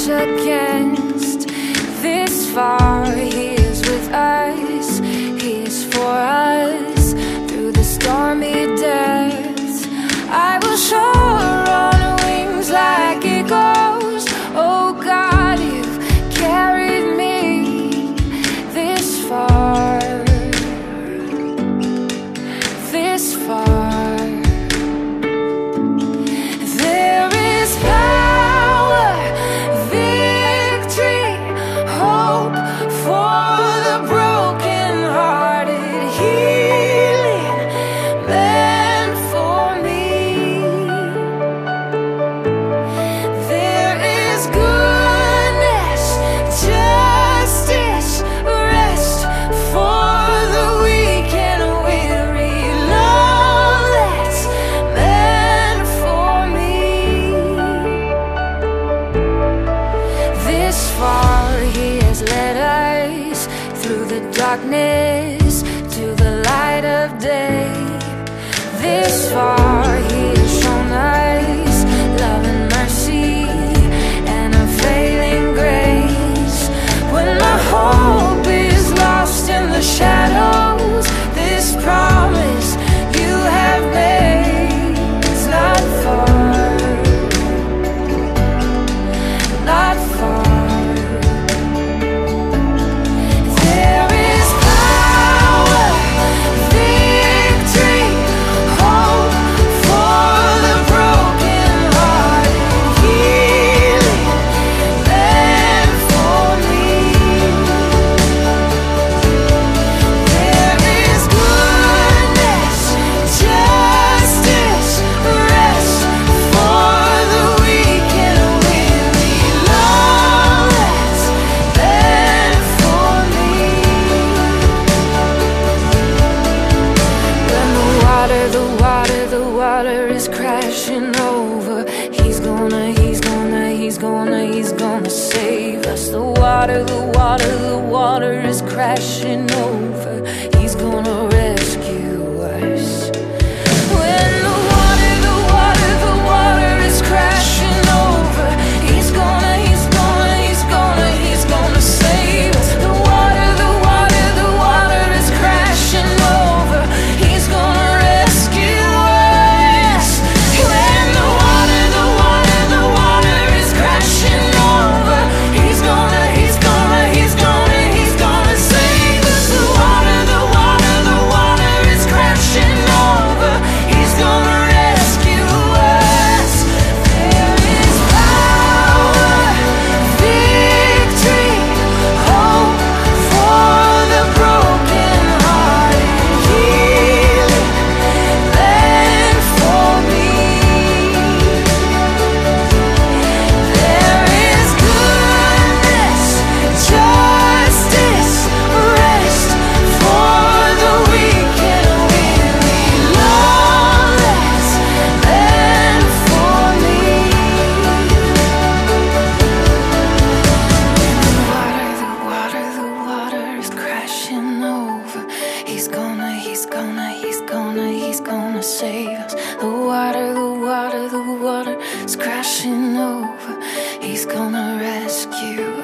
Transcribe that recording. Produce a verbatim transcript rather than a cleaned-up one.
against. This far, He is with us, He is for us through the stormy depths. I will soar on wings like eagles. Oh God, You've carried me this far, this far. There is power, victory, hope for the broken-hearted, healing meant for me. There is goodness, justice, rest for the weak and weary, love that's meant for me. This far He has led us through the darkness to the light of day. This far He has shown us love and mercy and unfailing grace. When my hope is lost in the shadows, this promise You have made is not far, not far. There is power, victory, hope for the broken-hearted, healing meant for me. There is goodness, justice, rest for the weak and weary, love that's meant for me. When the water, the water, the water is crashing over, He's gonna, He's gonna, He's gonna, He's gonna save us. The water, the water, the water is crashing over, He's gonna rescue us. When the water, the water, the water is crashing over, He's gonna, He's gonna, He's gonna, He's gonna save us. The water, the water, the water is crashing over, He's gonna rescue us. When the water, the water, the water is crashing over, He's gonna, He's gonna, He's gonna, He's gonna save us. The water, the water, the water is crashing over, He's gonna rescue us. There is power, victory, hope for the broken-hearted, healing meant for me. There is goodness, justice, rest for the weak and weary, love that's meant for me. The water, the water, the water is crashing over, He's gonna, He's gonna, He's gonna, He's gonna save us. The water, the water, the water is crashing over, He's gonna rescue